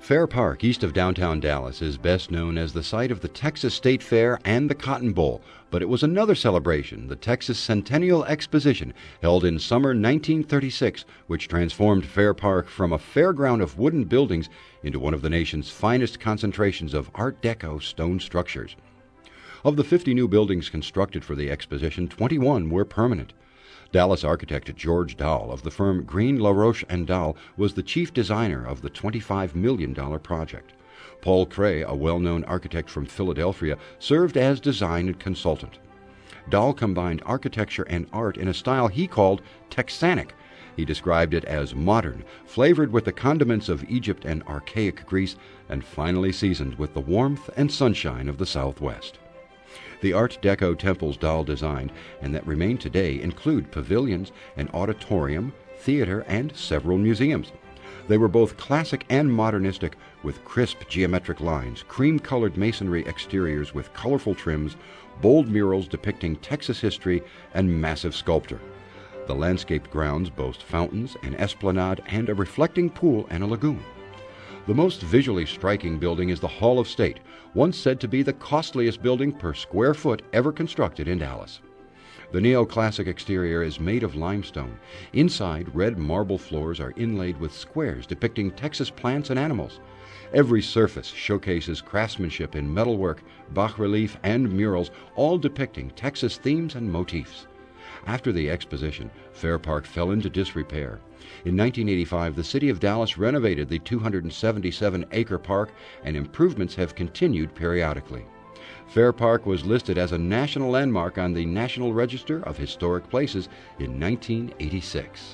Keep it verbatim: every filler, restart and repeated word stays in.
Fair Park, east of downtown Dallas, is best known as the site of the Texas State Fair and the Cotton Bowl, but it was another celebration, the Texas Centennial Exposition, held in summer nineteen thirty-six, which transformed Fair Park from a fairground of wooden buildings into one of the nation's finest concentrations of Art Deco stone structures. Of the fifty new buildings constructed for the exposition, twenty-one were permanent. Dallas architect George Dahl of the firm Green, LaRoche and Dahl was the chief designer of the twenty-five million dollars project. Paul Cray, a well-known architect from Philadelphia, served as design consultant. Dahl combined architecture and art in a style he called Texanic. He described it as modern, flavored with the condiments of Egypt and archaic Greece, and finally seasoned with the warmth and sunshine of the Southwest. The Art Deco temples Dahl designed, and that remain today, include pavilions, an auditorium, theater, and several museums. They were both classic and modernistic, with crisp geometric lines, cream-colored masonry exteriors with colorful trims, bold murals depicting Texas history, and massive sculpture. The landscaped grounds boast fountains, an esplanade, and a reflecting pool and a lagoon. The most visually striking building is the Hall of State, once said to be the costliest building per square foot ever constructed in Dallas. The neoclassic exterior is made of limestone. Inside, red marble floors are inlaid with squares depicting Texas plants and animals. Every surface showcases craftsmanship in metalwork, bas-relief, and murals, all depicting Texas themes and motifs. After the exposition, Fair Park fell into disrepair. In nineteen eighty-five, the city of Dallas renovated the two hundred seventy-seven acre park, and improvements have continued periodically. Fair Park was listed as a national landmark on the National Register of Historic Places in nineteen eighty-six.